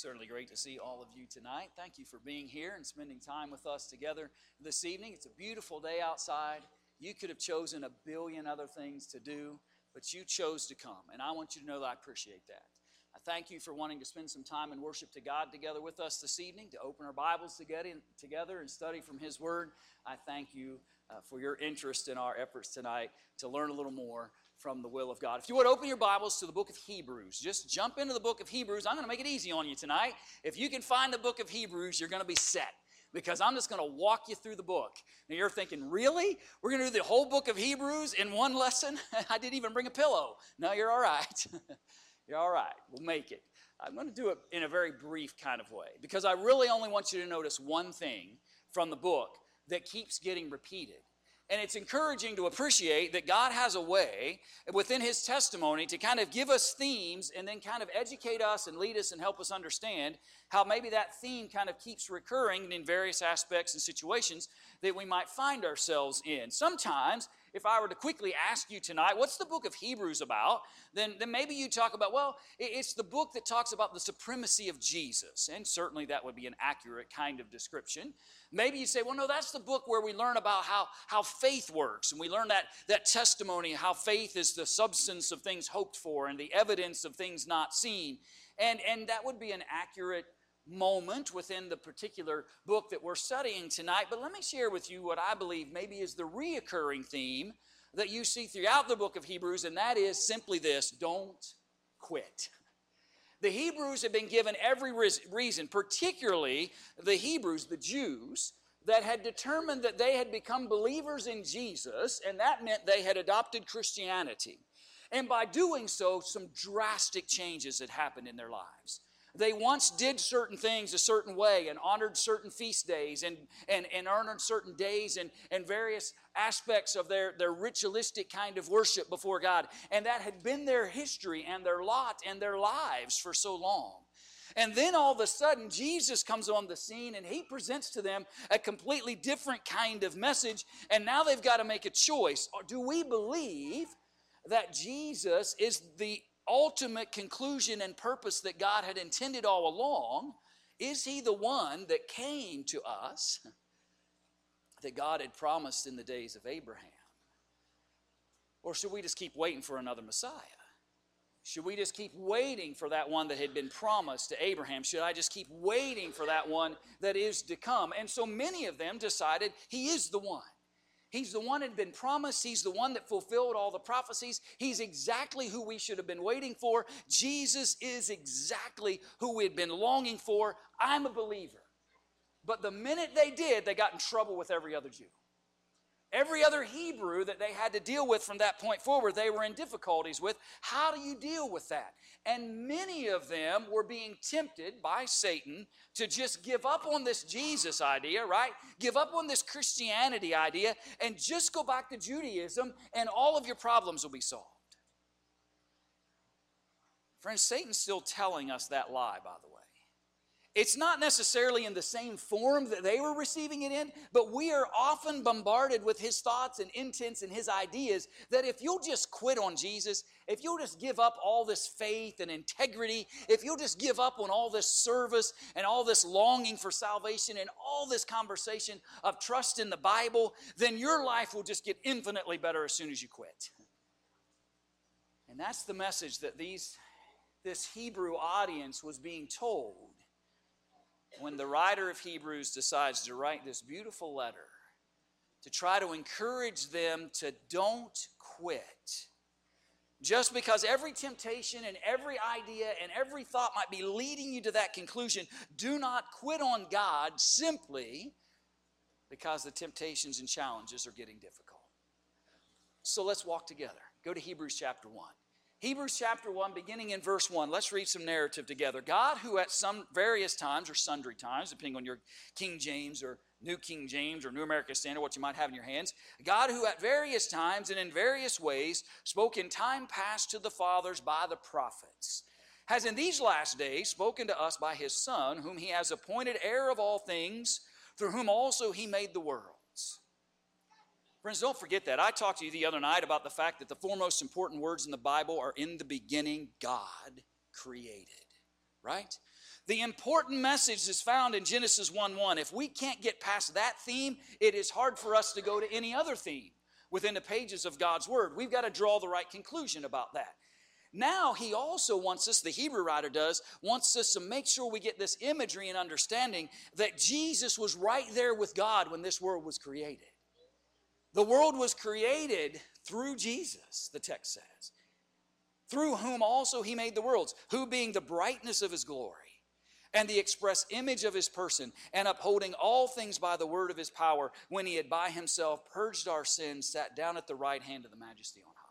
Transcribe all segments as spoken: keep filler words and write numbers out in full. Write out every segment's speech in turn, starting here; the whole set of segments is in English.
Certainly great to see all of you tonight. Thank you for being here and spending time with us together this evening. It's a beautiful day outside. You could have chosen a billion other things to do, but you chose to come, and I want you to know that I appreciate that. I thank you for wanting to spend some time in worship to God together with us this evening, to open our Bibles together and study from His Word. I thank you uh, for your interest in our efforts tonight to learn a little more from the will of God. If you would open your Bibles to the book of Hebrews, just jump into the book of Hebrews. I'm going to make it easy on you tonight. If you can find the book of Hebrews, you're going to be set, because I'm just going to walk you through the book. Now you're thinking, really? We're going to do the whole book of Hebrews in one lesson? I didn't even bring a pillow. No, you're all right. You're all right. We'll make it. I'm going to do it in a very brief kind of way, because I really only want you to notice one thing from the book that keeps getting repeated. And it's encouraging to appreciate that God has a way within His testimony to kind of give us themes and then kind of educate us and lead us and help us understand how maybe that theme kind of keeps recurring in various aspects and situations that we might find ourselves in. Sometimes, if I were to quickly ask you tonight, what's the book of Hebrews about? Then, then maybe you talk about, well, it's the book that talks about the supremacy of Jesus. And certainly that would be an accurate kind of description. Maybe you say, well, no, that's the book where we learn about how, how faith works. And we learn that, that testimony, how faith is the substance of things hoped for and the evidence of things not seen. And, and that would be an accurate moment within the particular book that we're studying tonight. But let me share with you what I believe maybe is the reoccurring theme that you see throughout the book of Hebrews, and that is simply this: don't quit. The Hebrews have been given every reason, particularly the Hebrews, the Jews, that had determined that they had become believers in Jesus, and that meant they had adopted Christianity. And by doing so, some drastic changes had happened in their lives. They once did certain things a certain way and honored certain feast days and, and, and honored certain days and, and various aspects of their, their ritualistic kind of worship before God. And that had been their history and their lot and their lives for so long. And then all of a sudden, Jesus comes on the scene and He presents to them a completely different kind of message. And now they've got to make a choice. Do we believe that Jesus is the ultimate conclusion and purpose that God had intended all along? Is He the one that came to us that God had promised in the days of Abraham? Or should we just keep waiting for another Messiah? Should we just keep waiting for that one that had been promised to Abraham? Should I just keep waiting for that one that is to come? And so many of them decided He is the one. He's the one that had been promised. He's the one that fulfilled all the prophecies. He's exactly who we should have been waiting for. Jesus is exactly who we had been longing for. I'm a believer. But the minute they did, they got in trouble with every other Jew. Every other Hebrew that they had to deal with from that point forward, they were in difficulties with. How do you deal with that? And many of them were being tempted by Satan to just give up on this Jesus idea, right? Give up on this Christianity idea and just go back to Judaism and all of your problems will be solved. Friends, Satan's still telling us that lie, by the way. It's not necessarily in the same form that they were receiving it in, but we are often bombarded with his thoughts and intents and his ideas that if you'll just quit on Jesus, if you'll just give up all this faith and integrity, if you'll just give up on all this service and all this longing for salvation and all this conversation of trust in the Bible, then your life will just get infinitely better as soon as you quit. And that's the message that these, this Hebrew audience was being told when the writer of Hebrews decides to write this beautiful letter to try to encourage them to don't quit. Just because every temptation and every idea and every thought might be leading you to that conclusion, do not quit on God simply because the temptations and challenges are getting difficult. So let's walk together. Go to Hebrews chapter one. Hebrews chapter one, beginning in verse one. Let's read some narrative together. God, who at some various times or sundry times, depending on your King James or New King James or New American Standard, what you might have in your hands. God, who at various times and in various ways spoke in time past to the fathers by the prophets, has in these last days spoken to us by His Son, whom He has appointed heir of all things, through whom also He made the worlds. Friends, don't forget that. I talked to you the other night about the fact that the four most important words in the Bible are in the beginning, God created, right? The important message is found in Genesis one one. If we can't get past that theme, it is hard for us to go to any other theme within the pages of God's Word. We've got to draw the right conclusion about that. Now, he also wants us, the Hebrew writer does, wants us to make sure we get this imagery and understanding that Jesus was right there with God when this world was created. The world was created through Jesus, the text says, through whom also he made the worlds, who being the brightness of his glory and the express image of his person, and upholding all things by the word of his power, when he had by himself purged our sins, sat down at the right hand of the Majesty on high.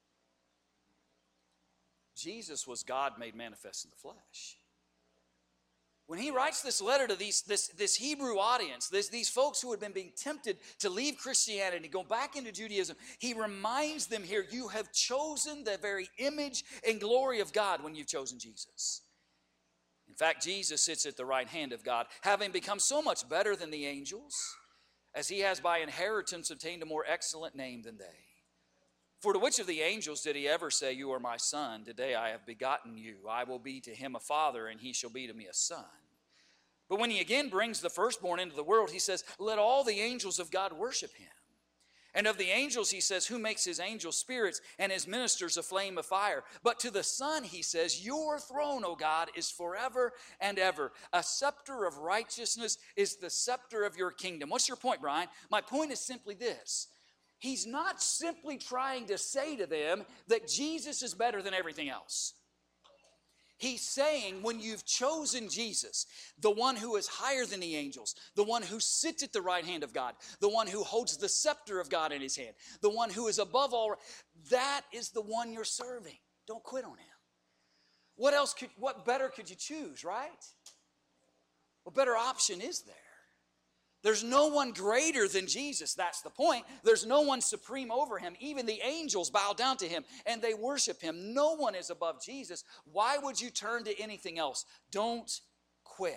Jesus was God made manifest in the flesh. When he writes this letter to these, this, this Hebrew audience, this, these folks who had been being tempted to leave Christianity, go back into Judaism, he reminds them here, you have chosen the very image and glory of God when you've chosen Jesus. In fact, Jesus sits at the right hand of God, having become so much better than the angels, as he has by inheritance obtained a more excellent name than they. For to which of the angels did he ever say, you are my son, today I have begotten you, I will be to him a father, and he shall be to me a son. But when he again brings the firstborn into the world, he says, let all the angels of God worship him. And of the angels, he says, who makes his angels spirits and his ministers a flame of fire? But to the Son, he says, your throne, O God, is forever and ever. A scepter of righteousness is the scepter of your kingdom. What's your point, Brian? My point is simply this. He's not simply trying to say to them that Jesus is better than everything else. He's saying when you've chosen Jesus, the one who is higher than the angels, the one who sits at the right hand of God, the one who holds the scepter of God in his hand, the one who is above all, that is the one you're serving. Don't quit on him. What else could, what better could you choose, right? What better option is there? There's no one greater than Jesus. That's the point. There's no one supreme over him. Even the angels bow down to him and they worship him. No one is above Jesus. Why would you turn to anything else? Don't quit.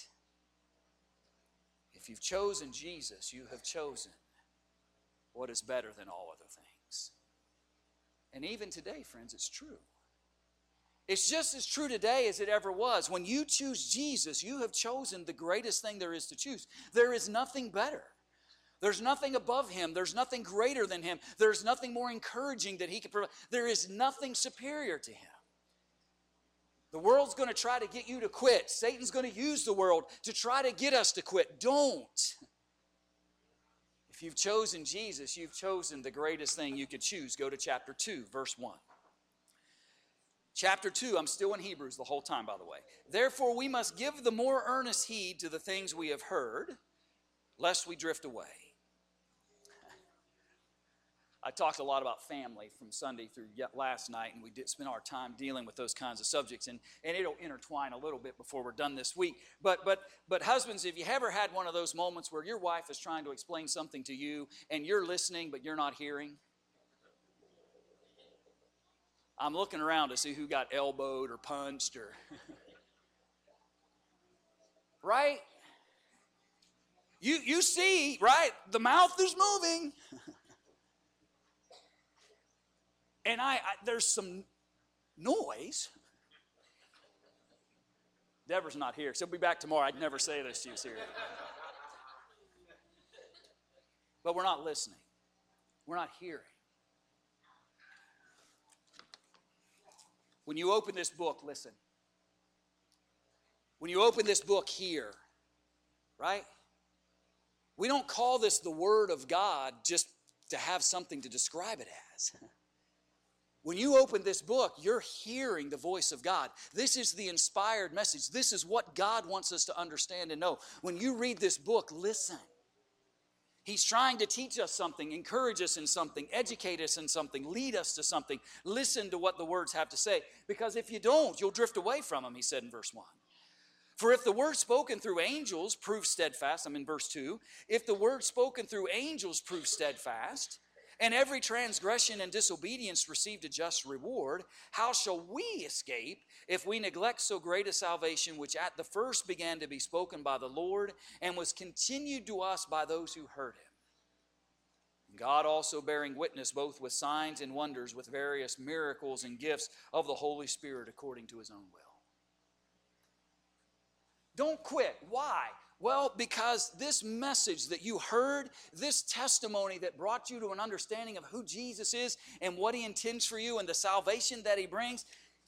If you've chosen Jesus, you have chosen what is better than all other things. And even today, friends, it's true. It's just as true today as it ever was. When you choose Jesus, you have chosen the greatest thing there is to choose. There is nothing better. There's nothing above him. There's nothing greater than him. There's nothing more encouraging that he can provide. There is nothing superior to him. The world's going to try to get you to quit. Satan's going to use the world to try to get us to quit. Don't. If you've chosen Jesus, you've chosen the greatest thing you could choose. Go to chapter two, verse one. Chapter two, I'm still in Hebrews the whole time, by the way. Therefore, we must give the more earnest heed to the things we have heard, lest we drift away. I talked a lot about family from Sunday through last night, and we did spend our time dealing with those kinds of subjects, and, and it'll intertwine a little bit before we're done this week. But, but, but husbands, if you ever had one of those moments where your wife is trying to explain something to you, and you're listening, but you're not hearing, I'm looking around to see who got elbowed or punched or... right? You, you see, right? The mouth is moving. and I, I there's some noise. Deborah's not here. She'll be back tomorrow. I'd never say this. She was here. But we're not listening. We're not hearing. When you open this book, listen. When you open this book here, right? We don't call this the Word of God just to have something to describe it as. When you open this book, you're hearing the voice of God. This is the inspired message. This is what God wants us to understand and know. When you read this book, listen. He's trying to teach us something, encourage us in something, educate us in something, lead us to something. Listen to what the words have to say. Because if you don't, you'll drift away from him, he said in verse one. For if the word spoken through angels proves steadfast, I'm in verse two. If the word spoken through angels proves steadfast, and every transgression and disobedience received a just reward, how shall we escape if we neglect so great a salvation, which at the first began to be spoken by the Lord and was continued to us by those who heard him? God also bearing witness both with signs and wonders, with various miracles and gifts of the Holy Spirit according to his own will. Don't quit. Why? Well, because this message that you heard, this testimony that brought you to an understanding of who Jesus is and what He intends for you and the salvation that He brings,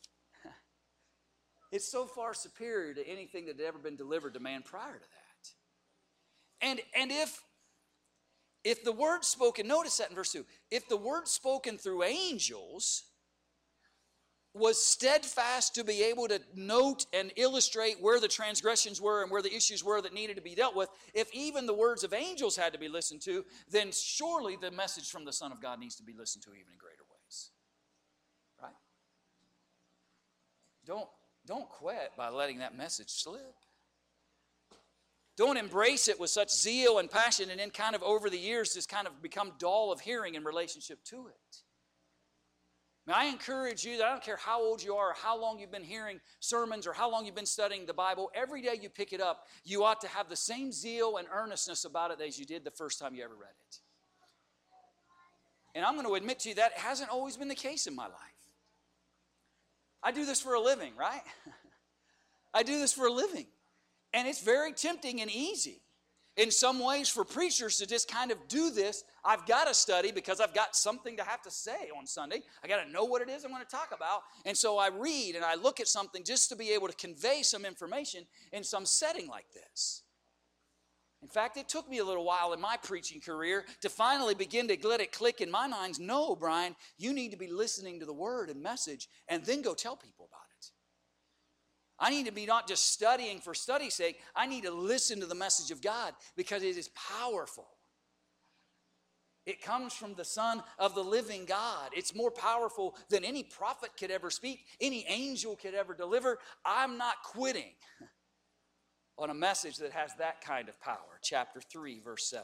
it's so far superior to anything that had ever been delivered to man prior to that. And, and if, if the word spoken, notice that in verse two, if the word spoken through angels was steadfast to be able to note and illustrate where the transgressions were and where the issues were that needed to be dealt with, if even the words of angels had to be listened to, then surely the message from the Son of God needs to be listened to even in greater ways. Right? Don't, don't quit by letting that message slip. Don't embrace it with such zeal and passion and then kind of over the years just kind of become dull of hearing in relationship to it. Now, I encourage you that I don't care how old you are or how long you've been hearing sermons or how long you've been studying the Bible, every day you pick it up, you ought to have the same zeal and earnestness about it as you did the first time you ever read it. And I'm going to admit to you that hasn't always been the case in my life. I do this for a living, right? I do this for a living. And it's very tempting and easy in some ways for preachers to just kind of do this. I've got to study because I've got something to have to say on Sunday. I got to know what it is I'm going to talk about. And so I read and I look at something just to be able to convey some information in some setting like this. In fact, it took me a little while in my preaching career to finally begin to let it click in my mind. No, Brian, you need to be listening to the word and message and then go tell people about it. I need to be not just studying for study's sake. I need to listen to the message of God because it is powerful. It comes from the Son of the living God. It's more powerful than any prophet could ever speak, any angel could ever deliver. I'm not quitting on a message that has that kind of power. Chapter three, verse seven.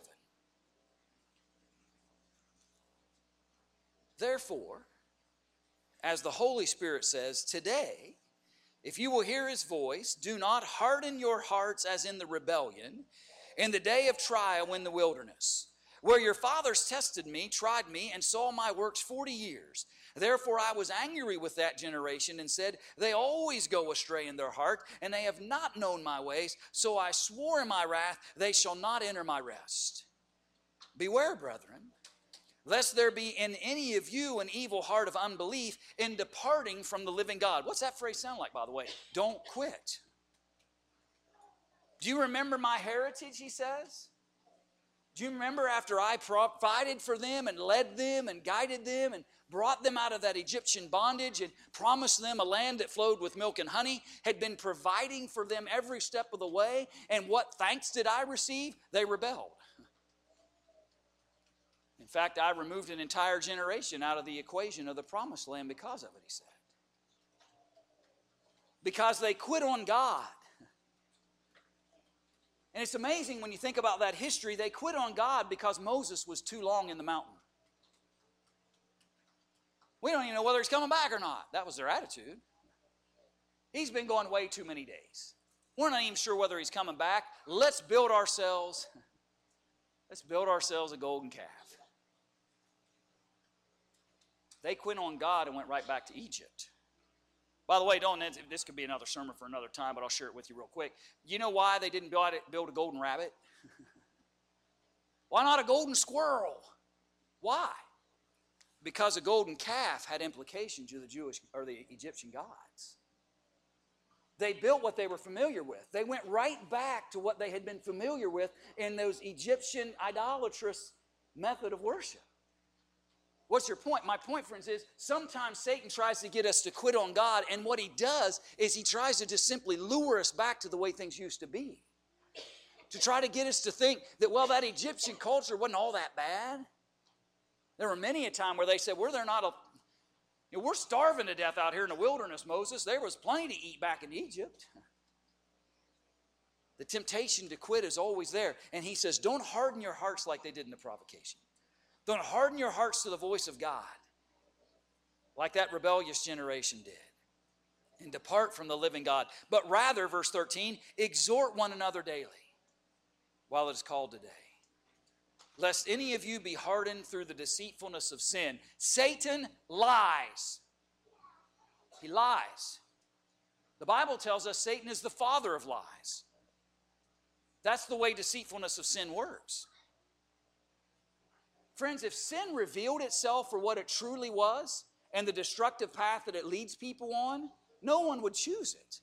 Therefore, as the Holy Spirit says, today, if you will hear His voice, do not harden your hearts as in the rebellion, in the day of trial in the wilderness, where your fathers tested me, tried me, and saw my works forty years. Therefore I was angry with that generation and said, they always go astray in their heart, and they have not known my ways. So I swore in my wrath, they shall not enter my rest. Beware, brethren, lest there be in any of you an evil heart of unbelief in departing from the living God. What's that phrase sound like, by the way? Don't quit. Do you remember my heritage, he says? Do you remember after I provided for them and led them and guided them and brought them out of that Egyptian bondage and promised them a land that flowed with milk and honey, had been providing for them every step of the way, and what thanks did I receive? They rebelled. In fact, I removed an entire generation out of the equation of the promised land because of it, he said. Because they quit on God. And it's amazing when you think about that history, they quit on God because Moses was too long in the mountain. We don't even know whether he's coming back or not. That was their attitude. He's been going way too many days. We're not even sure whether he's coming back. Let's build ourselves, let's build ourselves a golden calf. They quit on God and went right back to Egypt. By the way, don't, this could be another sermon for another time, but I'll share it with you real quick. You know why they didn't build, it, build a golden rabbit? Why not a golden squirrel? Why? Because a golden calf had implications to the Jewish or the Egyptian gods. They built what they were familiar with. They went right back to what they had been familiar with in those Egyptian idolatrous method of worship. What's your point? My point, friends, is sometimes Satan tries to get us to quit on God, and what he does is he tries to just simply lure us back to the way things used to be. To try to get us to think that, well, that Egyptian culture wasn't all that bad. There were many a time where they said, well, they're not a, you know, we're starving to death out here in the wilderness, Moses. There was plenty to eat back in Egypt. The temptation to quit is always there. And he says, don't harden your hearts like they did in the provocation. Don't harden your hearts to the voice of God like that rebellious generation did, and depart from the living God. But rather, verse thirteen, exhort one another daily while it is called today, lest any of you be hardened through the deceitfulness of sin. Satan lies. He lies. The Bible tells us Satan is the father of lies. That's the way deceitfulness of sin works. Friends, if sin revealed itself for what it truly was and the destructive path that it leads people on, no one would choose it.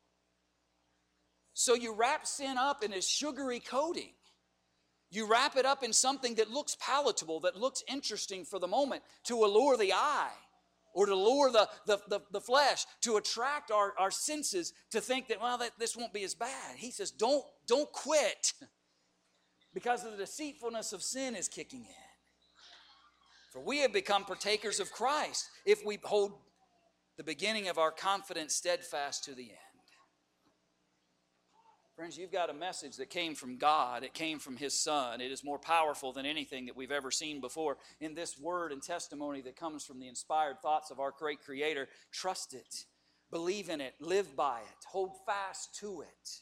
So you wrap sin up in a sugary coating. You wrap it up in something that looks palatable, that looks interesting for the moment, to allure the eye or to lure the, the, the, the flesh, to attract our, our senses to think that, well, that, this won't be as bad. He says, don't, don't quit because the deceitfulness of sin is kicking in. For we have become partakers of Christ if we hold the beginning of our confidence steadfast to the end. Friends, you've got a message that came from God. It came from His Son. It is more powerful than anything that we've ever seen before. In this word and testimony that comes from the inspired thoughts of our great Creator, trust it, believe in it, live by it, hold fast to it.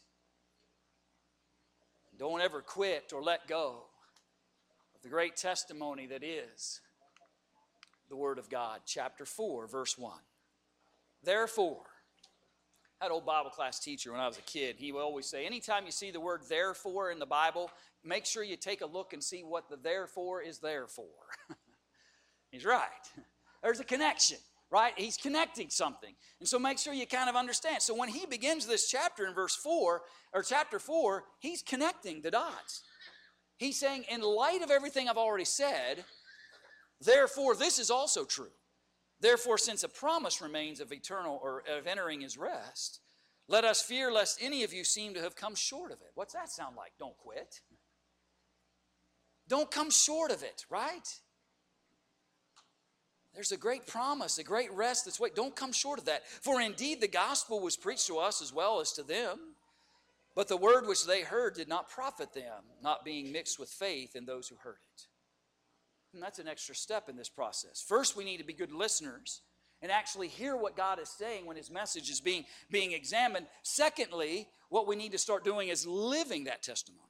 Don't ever quit or let go of the great testimony that is the Word of God. Chapter four, verse one. Therefore, I had an old Bible class teacher when I was a kid. He would always say, anytime you see the word therefore in the Bible, make sure you take a look and see what the therefore is there for. He's right. There's a connection, right? He's connecting something. And so make sure you kind of understand. So when he begins this chapter in verse four, or chapter four, he's connecting the dots. He's saying, in light of everything I've already said, therefore this is also true. Therefore, since a promise remains of eternal or of entering His rest, let us fear lest any of you seem to have come short of it. What's that sound like? Don't quit. Don't come short of it, right? There's a great promise, a great rest that's waiting. Don't come short of that. For indeed the gospel was preached to us as well as to them, but the word which they heard did not profit them, not being mixed with faith in those who heard it. And that's an extra step in this process. First, we need to be good listeners and actually hear what God is saying when His message is being, being examined. Secondly, what we need to start doing is living that testimony.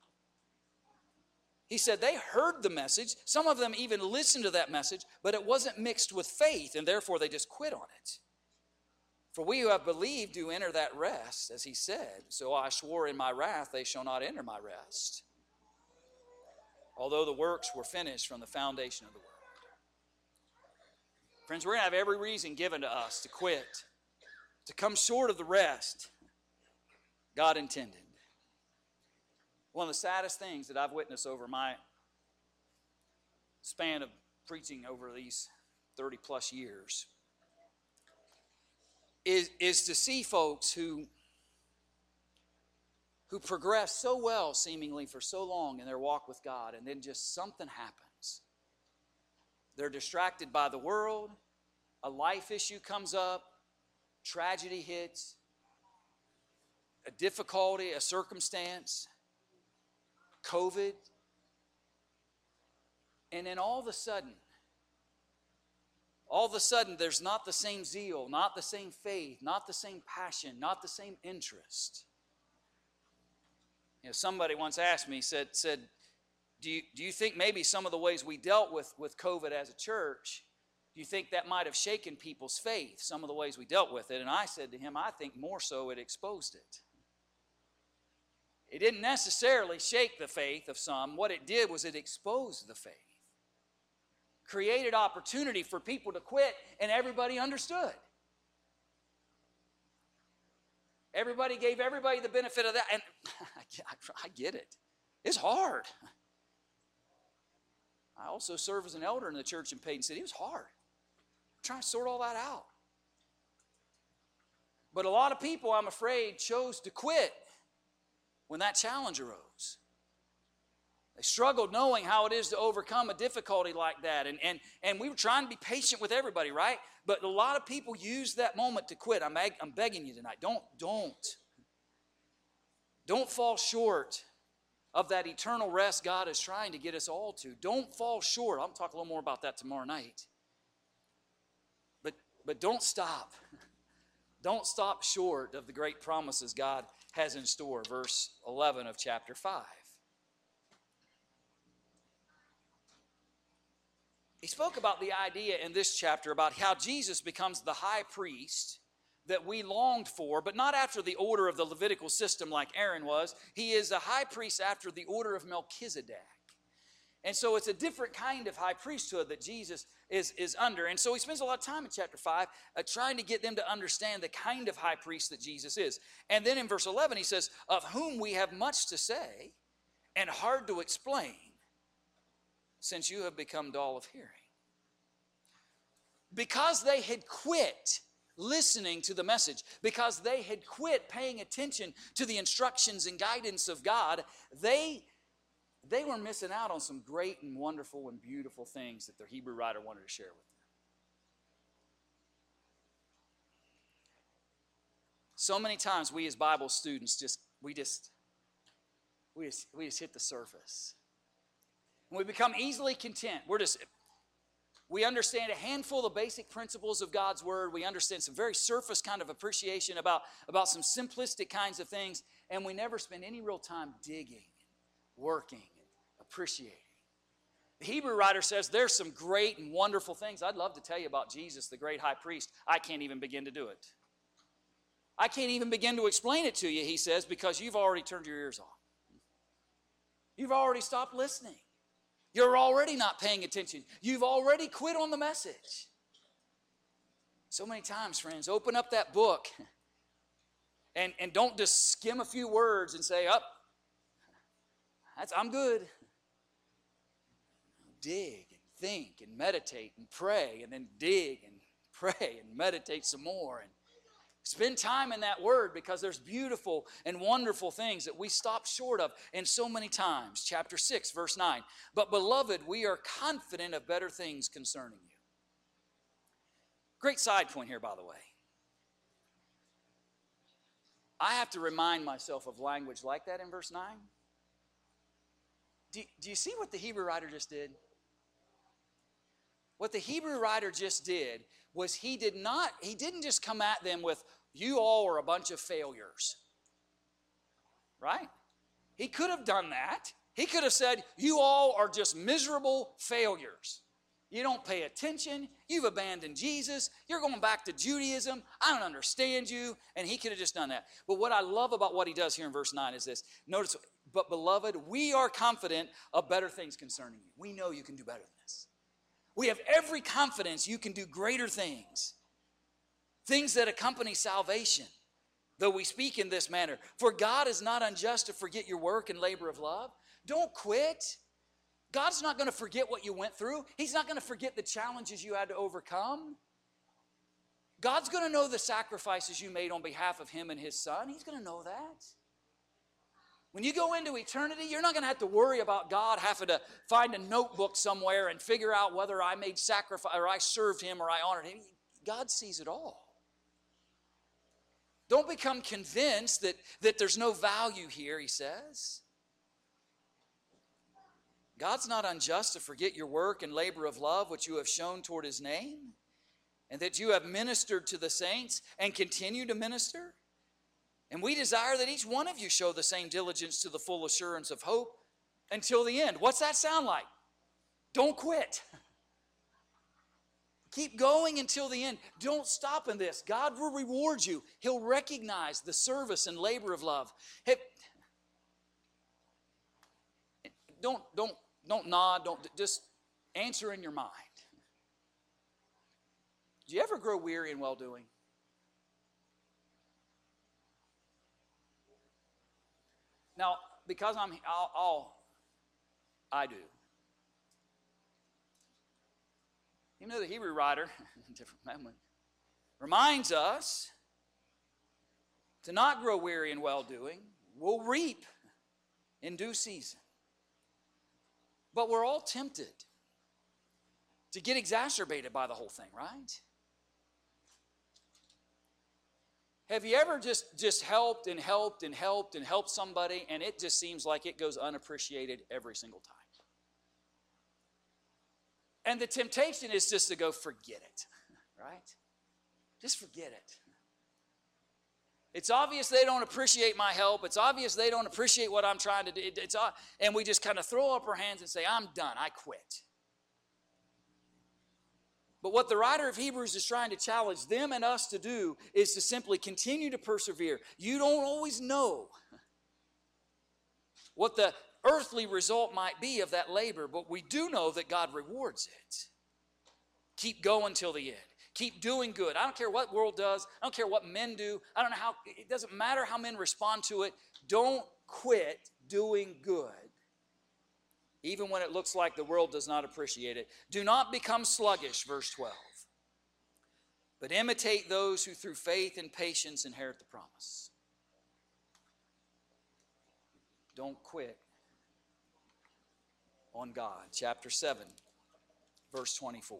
He said they heard the message. Some of them even listened to that message, but it wasn't mixed with faith, and therefore they just quit on it. For we who have believed do enter that rest, as He said, so I swore in my wrath they shall not enter my rest, although the works were finished from the foundation of the world. Friends, we're going to have every reason given to us to quit, to come short of the rest God intended. One of the saddest things that I've witnessed over my span of preaching over these thirty plus years is, is to see folks who who progress so well seemingly for so long in their walk with God, and then just something happens. They're distracted by the world, a life issue comes up, tragedy hits, a difficulty, a circumstance, COVID, and then all of a sudden, all of a sudden there's not the same zeal, not the same faith, not the same passion, not the same interest. You know, somebody once asked me, said, said do you, do you think maybe some of the ways we dealt with, with COVID as a church, do you think that might have shaken people's faith, some of the ways we dealt with it? And I said to him, I think more so it exposed it. It didn't necessarily shake the faith of some. What it did was it exposed the faith. Created opportunity for people to quit, and everybody understood. Everybody gave everybody the benefit of that. And I get it. It's hard. I also serve as an elder in the church in Payton City. It was hard. I'm trying to sort all that out. But a lot of people, I'm afraid, chose to quit when that challenge arose. They struggled knowing how it is to overcome a difficulty like that. And, and, and we were trying to be patient with everybody, right? But a lot of people use that moment to quit. I'm, beg, I'm begging you tonight. Don't, don't. Don't fall short of that eternal rest God is trying to get us all to. Don't fall short. I'll talk a little more about that tomorrow night. But, but don't stop. Don't stop short of the great promises God has in store. Verse eleven of chapter five. He spoke about the idea in this chapter about how Jesus becomes the high priest that we longed for, but not after the order of the Levitical system like Aaron was. He is a high priest after the order of Melchizedek. And so it's a different kind of high priesthood that Jesus is, is under. And so he spends a lot of time in chapter five uh, trying to get them to understand the kind of high priest that Jesus is. And then in verse eleven he says, of whom we have much to say and hard to explain, since you have become dull of hearing. Because they had quit listening to the message, because they had quit paying attention to the instructions and guidance of God, they They were missing out on some great and wonderful and beautiful things that the Hebrew writer wanted to share with them. So many times we as Bible students just we just we just we just hit the surface. And we become easily content. We're just we understand a handful of the basic principles of God's word. We understand some very surface kind of appreciation about, about some simplistic kinds of things, and we never spend any real time digging, working, appreciating. The Hebrew writer says there's some great and wonderful things. I'd love to tell you about Jesus, the great high priest. I can't even begin to do it. I can't even begin to explain it to you, he says, because you've already turned your ears off. You've already stopped listening. You're already not paying attention. You've already quit on the message. So many times, friends, open up that book and, and don't just skim a few words and say, oh, that's, I'm good. Dig and think and meditate and pray, and then dig and pray and meditate some more, and spend time in that word, because there's beautiful and wonderful things that we stop short of in so many times. Chapter six, verse nine. But beloved, we are confident of better things concerning you. Great side point here, by the way. I have to remind myself of language like that in verse nine. Do, do you see what the Hebrew writer just did? What the Hebrew writer just did was he did not, he didn't just come at them with, you all are a bunch of failures. Right? He could have done that. He could have said, you all are just miserable failures. You don't pay attention. You've abandoned Jesus. You're going back to Judaism. I don't understand you. And he could have just done that. But what I love about what he does here in verse nine is this. Notice, but beloved, we are confident of better things concerning you. We know you can do better than this. We have every confidence you can do greater things. Things that accompany salvation, though we speak in this manner. For God is not unjust to forget your work and labor of love. Don't quit. God's not going to forget what you went through. He's not going to forget the challenges you had to overcome. God's going to know the sacrifices you made on behalf of Him and His Son. He's going to know that. When you go into eternity, you're not going to have to worry about God having to find a notebook somewhere and figure out whether I made sacrifice or I served Him or I honored Him. God sees it all. Don't become convinced that, that there's no value here, he says. God's not unjust to forget your work and labor of love which you have shown toward His name, and that you have ministered to the saints and continue to minister. And we desire that each one of you show the same diligence to the full assurance of hope until the end. What's that sound like? Don't quit. Keep going until the end. Don't stop in this. God will reward you. He'll recognize the service and labor of love. Hey, don't, don't, don't nod. Don't just answer in your mind. Do you ever grow weary in well-doing? Now, because I'm, I'll, I'll, I do. You know, the Hebrew writer, different moment, reminds us to not grow weary in well-doing. We'll reap in due season. But we're all tempted to get exacerbated by the whole thing, right? Have you ever just, just helped and helped and helped and helped somebody, and it just seems like it goes unappreciated every single time? And the temptation is just to go, forget it, right? Just forget it. It's obvious they don't appreciate my help. It's obvious they don't appreciate what I'm trying to do. It, it's, and we just kind of throw up our hands and say, I'm done, I quit. But what the writer of Hebrews is trying to challenge them and us to do is to simply continue to persevere. You don't always know what the earthly result might be of that labor, but we do know that God rewards it. Keep going till the end. Keep doing good. I don't care what the world does. I don't care what men do. I don't know how, it doesn't matter how men respond to it. Don't quit doing good, even when it looks like the world does not appreciate it. Do not become sluggish, verse twelve, but imitate those who through faith and patience inherit the promise. Don't quit on God. Chapter seven, verse twenty-four.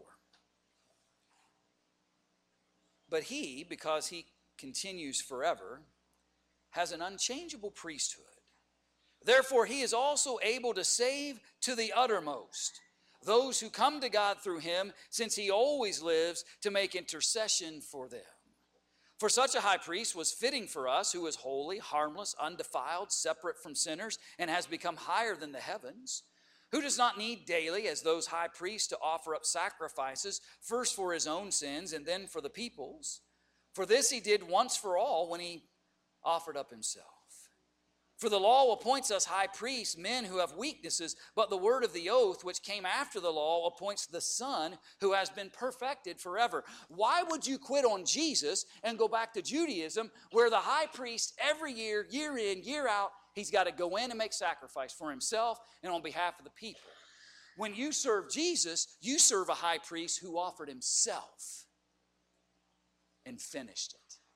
But he, because he continues forever, has an unchangeable priesthood. Therefore, he is also able to save to the uttermost those who come to God through him, since he always lives to make intercession for them. For such a high priest was fitting for us, who is holy, harmless, undefiled, separate from sinners, and has become higher than the heavens, who does not need daily, as those high priests, to offer up sacrifices, first for his own sins and then for the people's. For this he did once for all when he offered up himself. For the law appoints us high priests, men who have weaknesses, but the word of the oath, which came after the law, appoints the Son who has been perfected forever. Why would you quit on Jesus and go back to Judaism, where the high priest every year, year in, year out, he's got to go in and make sacrifice for himself and on behalf of the people? When you serve Jesus, you serve a high priest who offered himself and finished it.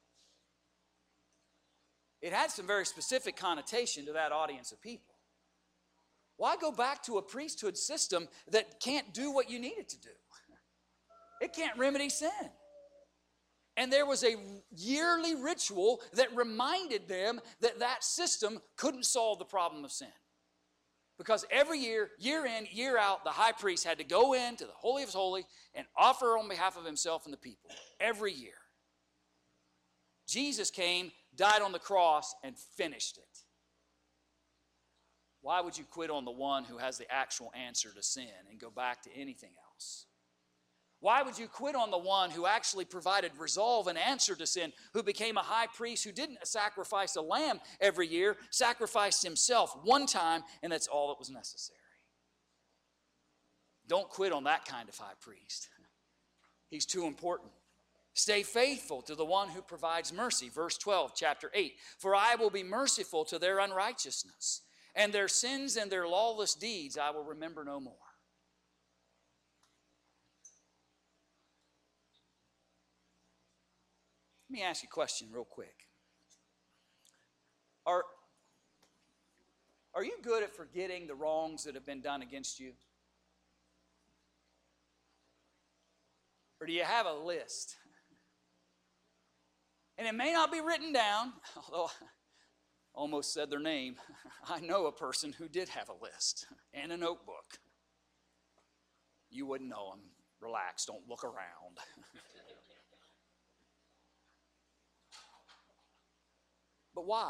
It had some very specific connotation to that audience of people. Why go back to a priesthood system that can't do what you need it to do? It can't remedy sin. And there was a yearly ritual that reminded them that that system couldn't solve the problem of sin. Because every year, year in, year out, the high priest had to go into the Holy of Holies and offer on behalf of himself and the people. Every year. Jesus came, died on the cross, and finished it. Why would you quit on the one who has the actual answer to sin and go back to anything else? Why would you quit on the one who actually provided resolve and answer to sin, who became a high priest who didn't sacrifice a lamb every year, sacrificed himself one time, and that's all that was necessary? Don't quit on that kind of high priest. He's too important. Stay faithful to the one who provides mercy. Verse twelve, chapter eight. For I will be merciful to their unrighteousness, and their sins and their lawless deeds I will remember no more. Let me ask you a question real quick. Are, are you good at forgetting the wrongs that have been done against you? Or do you have a list? And it may not be written down, although I almost said their name. I know a person who did have a list and a notebook. You wouldn't know him. Relax, don't look around. But why?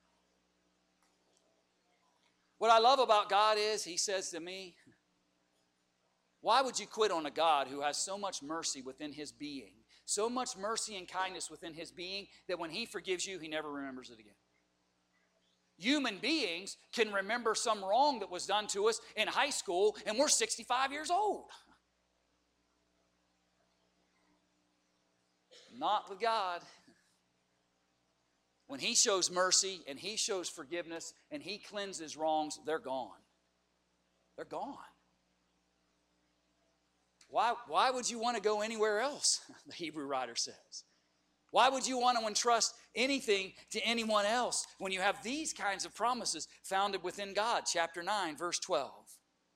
What I love about God is, he says to me, why would you quit on a God who has so much mercy within his being, so much mercy and kindness within his being, that when he forgives you, he never remembers it again? Human beings can remember some wrong that was done to us in high school, and we're sixty-five years old. Not with God. When he shows mercy and he shows forgiveness and he cleanses wrongs, they're gone. They're gone. Why, why would you want to go anywhere else, the Hebrew writer says? Why would you want to entrust anything to anyone else when you have these kinds of promises founded within God? Chapter nine, verse twelve.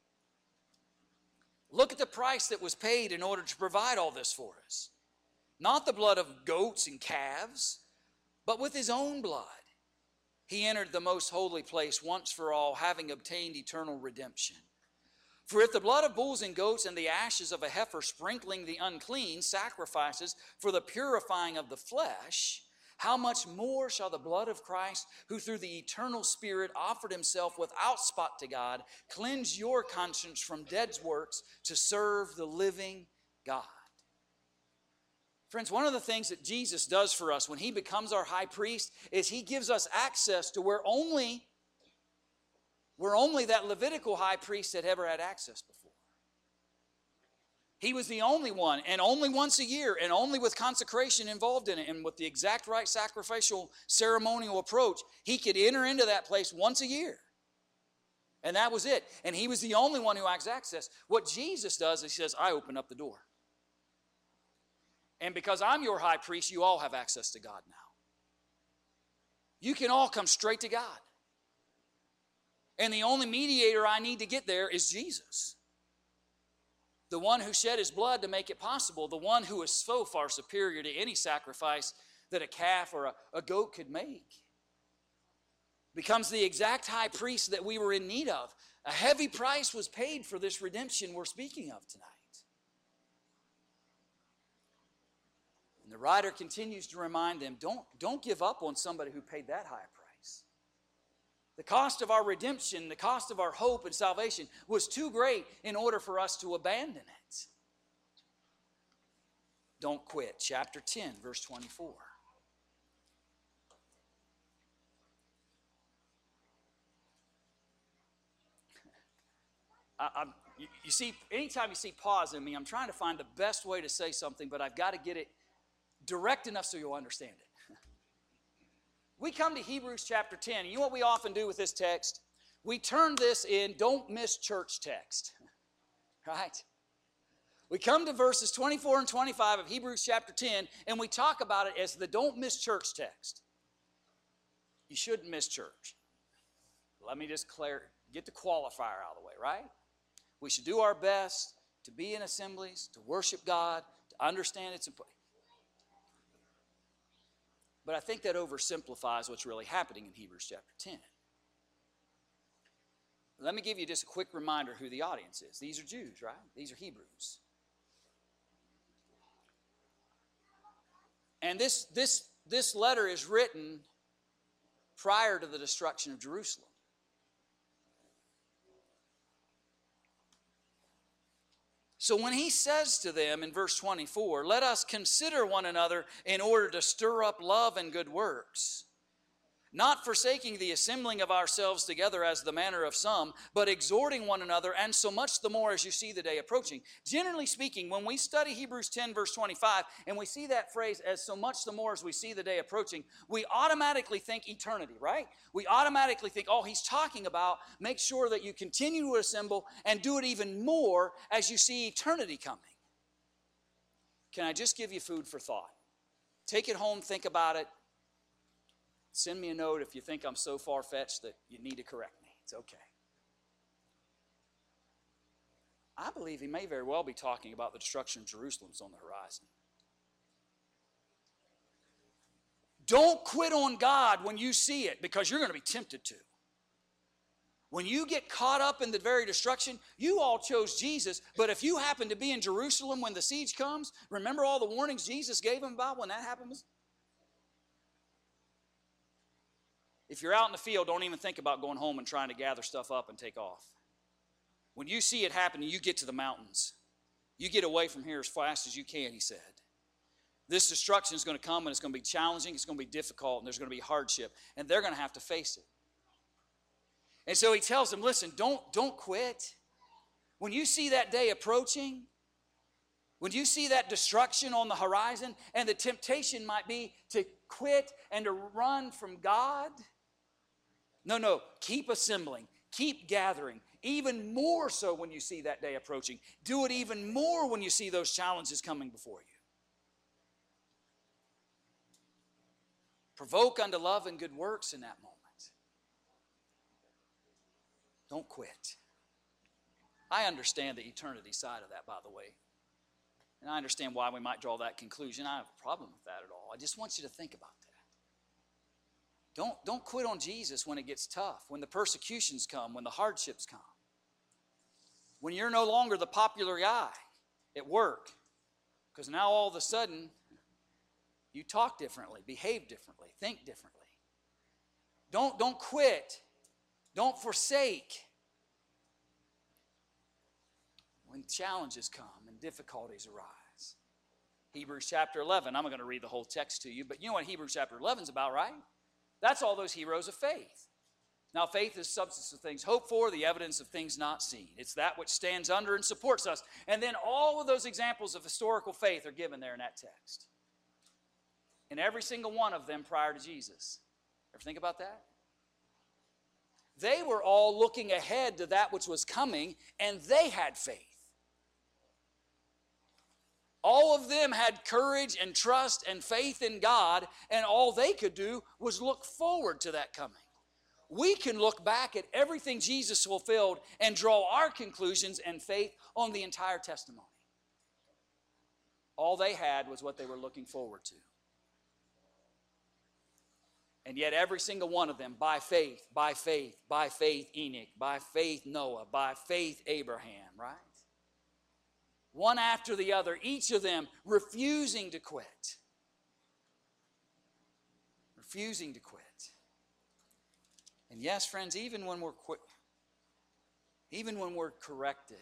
Look at the price that was paid in order to provide all this for us. Not the blood of goats and calves, but with his own blood. He entered the most holy place once for all, having obtained eternal redemption. For if the blood of bulls and goats and the ashes of a heifer sprinkling the unclean sacrifices for the purifying of the flesh, how much more shall the blood of Christ, who through the eternal Spirit offered himself without spot to God, cleanse your conscience from dead works to serve the living God? Friends, one of the things that Jesus does for us when he becomes our high priest is he gives us access to where only, where only that Levitical high priest had ever had access before. He was the only one, and only once a year, and only with consecration involved in it, and with the exact right sacrificial ceremonial approach, he could enter into that place once a year. And that was it. And he was the only one who has access. What Jesus does is he says, I open up the door. And because I'm your high priest, you all have access to God now. You can all come straight to God. And the only mediator I need to get there is Jesus. The one who shed his blood to make it possible, the one who is so far superior to any sacrifice that a calf or a, a goat could make, becomes the exact high priest that we were in need of. A heavy price was paid for this redemption we're speaking of tonight. And the writer continues to remind them, don't, don't give up on somebody who paid that high price. The cost of our redemption, the cost of our hope and salvation was too great in order for us to abandon it. Don't quit. Chapter ten, verse twenty-four. I, I'm, you, you see, anytime you see pause in me, I'm trying to find the best way to say something, but I've got to get it direct enough so you'll understand it. We come to Hebrews chapter ten, and you know what we often do with this text? We turn this in don't miss church text, right? We come to verses twenty-four and twenty-five of Hebrews chapter ten, and we talk about it as the don't miss church text. You shouldn't miss church. Let me just clear, get the qualifier out of the way, right? We should do our best to be in assemblies, to worship God, to understand its importance. But I think that oversimplifies what's really happening in Hebrews chapter ten. Let me give you just a quick reminder who the audience is. These are Jews, right? These are Hebrews. And this, this, this letter is written prior to the destruction of Jerusalem. So when he says to them in verse twenty-four, let us consider one another in order to stir up love and good works, not forsaking the assembling of ourselves together as the manner of some, but exhorting one another, and so much the more as you see the day approaching. Generally speaking, when we study Hebrews ten, verse twenty-five, and we see that phrase, as so much the more as we see the day approaching, we automatically think eternity, right? We automatically think, oh, he's talking about make sure that you continue to assemble and do it even more as you see eternity coming. Can I just give you food for thought? Take it home, think about it. Send me a note if you think I'm so far-fetched that you need to correct me. It's okay. I believe he may very well be talking about the destruction of Jerusalem's on the horizon. Don't quit on God when you see it, because you're going to be tempted to. When you get caught up in the very destruction, you all chose Jesus, but if you happen to be in Jerusalem when the siege comes, remember all the warnings Jesus gave them about when that happens? If you're out in the field, don't even think about going home and trying to gather stuff up and take off. When you see it happening, you get to the mountains. You get away from here as fast as you can, he said. This destruction is going to come, and it's going to be challenging, it's going to be difficult, and there's going to be hardship, and they're going to have to face it. And so he tells them, listen, don't, don't quit. When you see that day approaching, when you see that destruction on the horizon, and the temptation might be to quit and to run from God, no, no, keep assembling, keep gathering, even more so when you see that day approaching. Do it even more when you see those challenges coming before you. Provoke unto love and good works in that moment. Don't quit. I understand the eternity side of that, by the way. And I understand why we might draw that conclusion. I have a problem with that at all. I just want you to think about that. Don't, don't quit on Jesus when it gets tough, when the persecutions come, when the hardships come. When you're no longer the popular guy at work, because now all of a sudden you talk differently, behave differently, think differently. Don't, don't quit. Don't forsake when challenges come and difficulties arise. Hebrews chapter eleven. I'm not going to read the whole text to you, but you know what Hebrews chapter eleven is about, right? That's all those heroes of faith. Now, faith is substance of things hoped for, the evidence of things not seen. It's that which stands under and supports us. And then all of those examples of historical faith are given there in that text. And every single one of them prior to Jesus. Ever think about that? They were all looking ahead to that which was coming, and they had faith. All of them had courage and trust and faith in God, and all they could do was look forward to that coming. We can look back at everything Jesus fulfilled and draw our conclusions and faith on the entire testimony. All they had was what they were looking forward to. And yet every single one of them, by faith, by faith, by faith Enoch, by faith Noah, by faith Abraham, right? One after the other, each of them refusing to quit. Refusing to quit. And yes, friends, even when we're qu- even when we're corrected,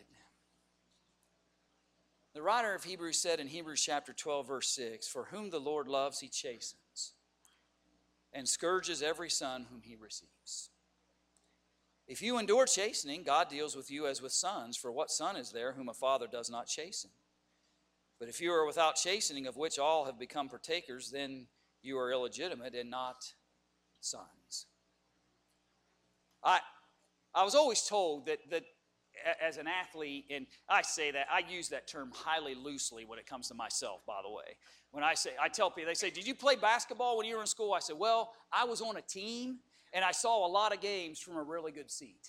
the writer of Hebrews said in Hebrews chapter twelve, verse six, "For whom the Lord loves, he chastens, and scourges every son whom he receives." If you endure chastening, God deals with you as with sons, for what son is there whom a father does not chasten? But if you are without chastening, of which all have become partakers, then you are illegitimate and not sons. I, I was always told that, that as an athlete, and I say that, I use that term highly loosely when it comes to myself, by the way. When I say, I tell people, they say, "Did you play basketball when you were in school?" I said, "Well, I was on a team, and I saw a lot of games from a really good seat."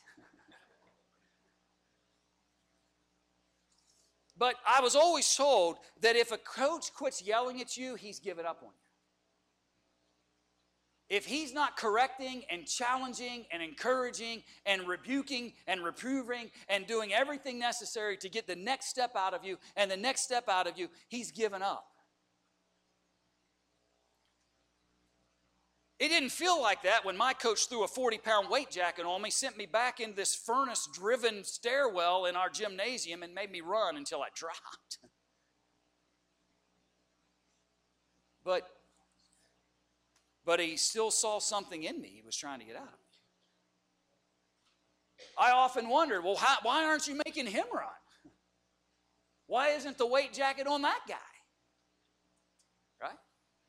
But I was always told that if a coach quits yelling at you, he's given up on you. If he's not correcting and challenging and encouraging and rebuking and reproving and doing everything necessary to get the next step out of you and the next step out of you, he's given up. It didn't feel like that when my coach threw a forty-pound weight jacket on me, sent me back in this furnace-driven stairwell in our gymnasium, and made me run until I dropped. But But he still saw something in me he was trying to get out of me. I often wondered, well, how, why aren't you making him run? Why isn't the weight jacket on that guy? Right?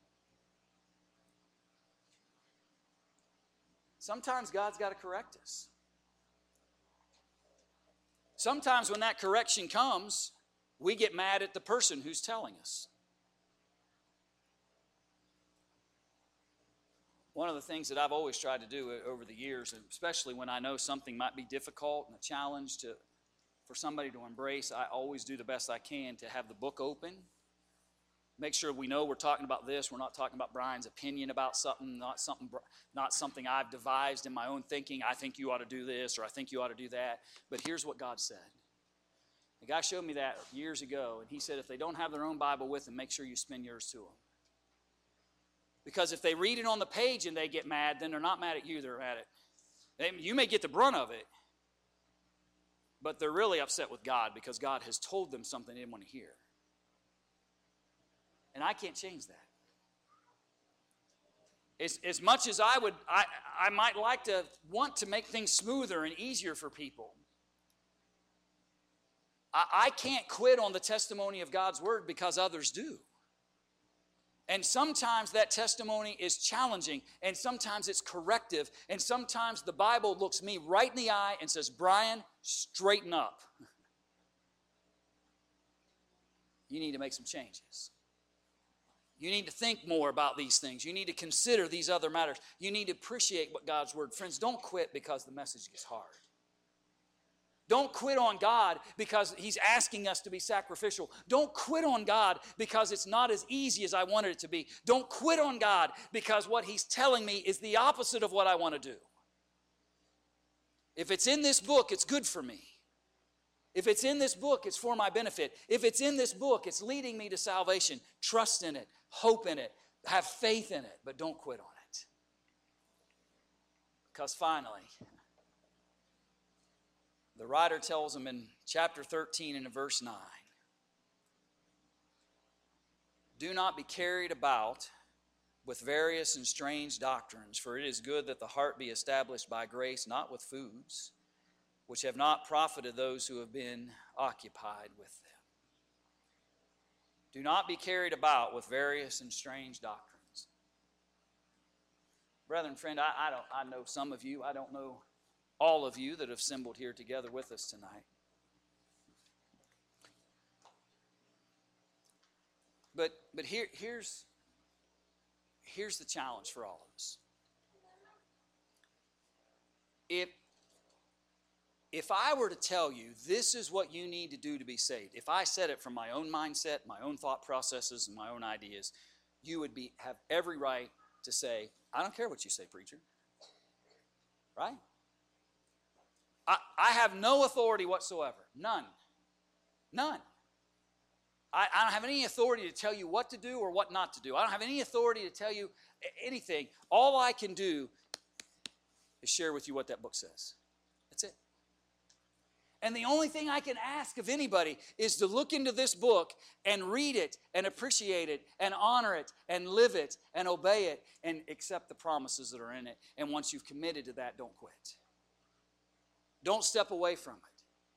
Sometimes God's got to correct us. Sometimes when that correction comes, we get mad at the person who's telling us. One of the things that I've always tried to do over the years, especially when I know something might be difficult and a challenge to, for somebody to embrace, I always do the best I can to have the book open. Make sure we know we're talking about this. We're not talking about Brian's opinion about something, not something, not something I've devised in my own thinking. I think you ought to do this, or I think you ought to do that. But here's what God said. The guy showed me that years ago, and he said if they don't have their own Bible with them, make sure you spend yours to them. Because if they read it on the page and they get mad, then they're not mad at you, they're mad at they, you may get the brunt of it, but they're really upset with God because God has told them something they didn't want to hear. And I can't change that. As, as much as I would, I, I might like to want to make things smoother and easier for people, I, I can't quit on the testimony of God's word because others do. And sometimes that testimony is challenging, and sometimes it's corrective, and sometimes the Bible looks me right in the eye and says, "Brian, straighten up. You need to make some changes. You need to think more about these things. You need to consider these other matters. You need to appreciate what God's word." Friends, don't quit because the message gets hard. Don't quit on God because he's asking us to be sacrificial. Don't quit on God because it's not as easy as I wanted it to be. Don't quit on God because what he's telling me is the opposite of what I want to do. If it's in this book, it's good for me. If it's in this book, it's for my benefit. If it's in this book, it's leading me to salvation. Trust in it. Hope in it. Have faith in it. But don't quit on it. Because finally, the writer tells them in chapter thirteen and in verse nine, Do not be carried about with various and strange doctrines, for it is good that the heart be established by grace, not with foods, which have not profited those who have been occupied with them. Do not be carried about with various and strange doctrines. Brethren, friend, I, I, don't, I know some of you. I don't know all of you that have assembled here together with us tonight. But, but here, here's, here's the challenge for all of us. If, if I were to tell you this is what you need to do to be saved, if I said it from my own mindset, my own thought processes, and my own ideas, you would be, have every right to say, I don't care what you say, preacher. Right? I, I have no authority whatsoever. None. None. I, I don't have any authority to tell you what to do or what not to do. I don't have any authority to tell you anything. All I can do is share with you what that book says. That's it. And the only thing I can ask of anybody is to look into this book and read it and appreciate it and honor it and live it and obey it and accept the promises that are in it. And once you've committed to that, don't quit. Don't step away from it.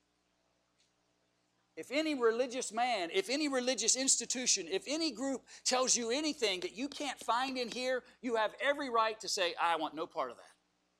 If any religious man, if any religious institution, if any group tells you anything that you can't find in here, you have every right to say, I want no part of that.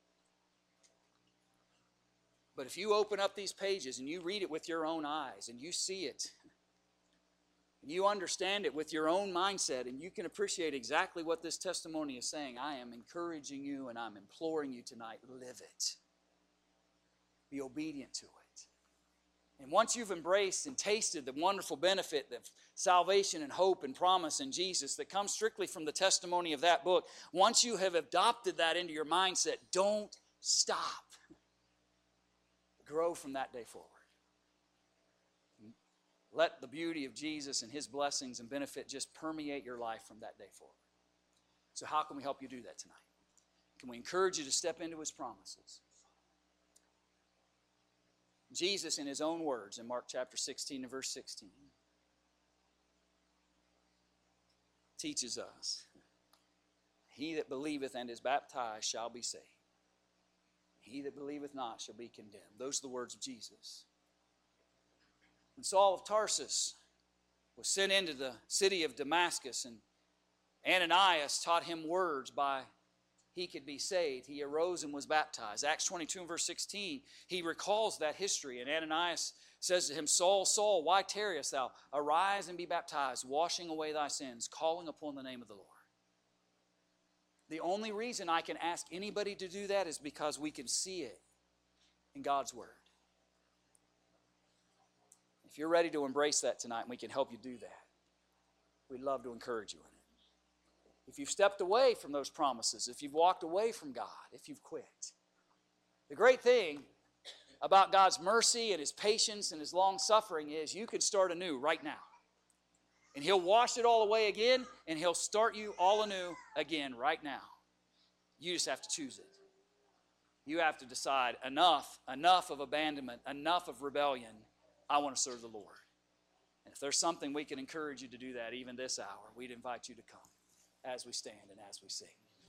But if you open up these pages and you read it with your own eyes and you see it, and you understand it with your own mindset and you can appreciate exactly what this testimony is saying, I am encouraging you and I'm imploring you tonight, live it. Be obedient to it. And once you've embraced and tasted the wonderful benefit of salvation and hope and promise in Jesus that comes strictly from the testimony of that book, once you have adopted that into your mindset, don't stop. Grow from that day forward. Let the beauty of Jesus and His blessings and benefit just permeate your life from that day forward. So how can we help you do that tonight? Can we encourage you to step into His promises? Jesus, in His own words, in Mark chapter sixteen and verse sixteen, teaches us, he that believeth and is baptized shall be saved. He that believeth not shall be condemned. Those are the words of Jesus. When Saul of Tarsus was sent into the city of Damascus, and Ananias taught him words by he could be saved, he arose and was baptized. Acts twenty-two and verse sixteen, he recalls that history, and Ananias says to him, Saul, Saul, why tarriest thou? Arise and be baptized, washing away thy sins, calling upon the name of the Lord. The only reason I can ask anybody to do that is because we can see it in God's Word. If you're ready to embrace that tonight and we can help you do that, we'd love to encourage you in it. If you've stepped away from those promises, if you've walked away from God, if you've quit, the great thing about God's mercy and His patience and His long suffering is you can start anew right now. And He'll wash it all away again, and He'll start you all anew again right now. You just have to choose it. You have to decide, enough, enough of abandonment, enough of rebellion. I want to serve the Lord. And if there's something we can encourage you to do that even this hour, we'd invite you to come as we stand and as we sing.